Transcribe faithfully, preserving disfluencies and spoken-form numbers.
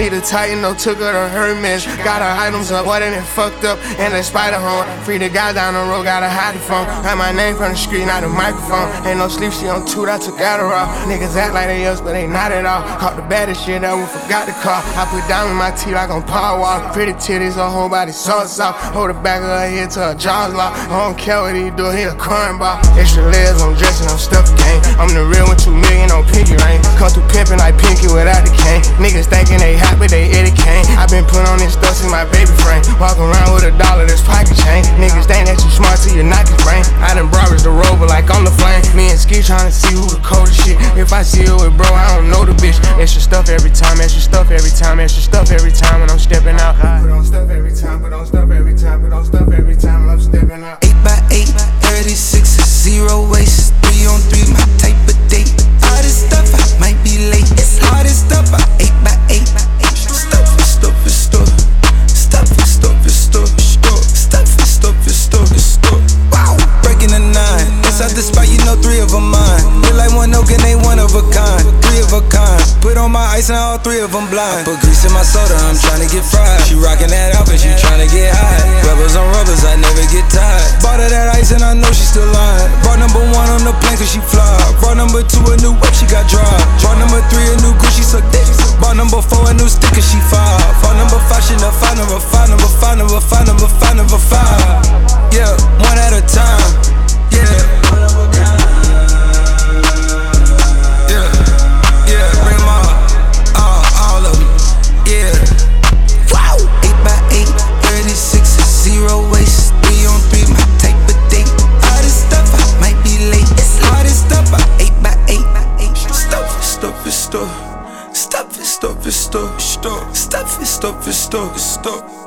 Need to tighten, no took her to Hermes. Got her items up, what and it fucked up, and that spider home. Free the guy down the road, gotta hide the phone. Had my name from the street, not the microphone. Ain't no sleep, she on two, I took Adderall. Niggas act like they us, but they not at all. Caught the baddest shit, I would forgot the car. I put down in my teeth like on power walk. Pretty titties, her whole body so soft. Hold the back of her head till her jaws locked. I don't care what he do, he a cornball. Extra layers, I'm dressing, I'm stuffed gang. I'm the real one, two million on pinky ring. Come through pimpin' like Pinky without the cane. Niggas thinking they hot, but they Eddie Kane. I been put on this stuff since my baby frame. Walk around with a dollar, that's pocket chain. Niggas think that you smart till you knock his brain. I done brought the rover like I'm the flame. Me and Ski tryna see who the coldest shit. If I see her with bro, I don't know the bitch. Extra stuff every time, extra stuff every time, extra stuff every time when I'm stepping out. Put on stuff every time, put on stuff every time, put on stuff every time when I'm stepping out. eight by eight, thirty-six, zero waste. three on three, my type of date. All this stuff, I might be late. All this stuff, I eight by eight. Stuff it, stuff it, stuff. Stuff it, stuff it, stuff. Stuff it, stuff it, stuff it, stuff. Wow, breaking the nine. Inside the spot, you know three of them mine. Feel like one oak and they one of a kind. Three of a kind. Put on my ice and all three of them blind. I put grease in my soda, I'm tryna get fried. She rockin' that outfit, she tryna get high. Rubbers on rubbers, I never get tired. Bought her that ice and I know she still lying. Brought number one on the plane cause she fly. Brought number two a new whip, she got dry. Brought number three a new Gucci, so dick. Brought number four a new sticker, she five. Brought number five, she not five, number five, number five, number five, number five, number five. Yeah, one at a time. Yeah. Yeah, yeah, bring them all, all, all of them. Yeah. Wow. eight by eight, thirty-six, zero waste. three on three, my type of date. All this stuff, I might be late. All this stuff, I eight by eight. Stuff it, stuff it, stuff. Stuff it, stuff it, stuff. Stuff it, stuff it, stuff. Stuff.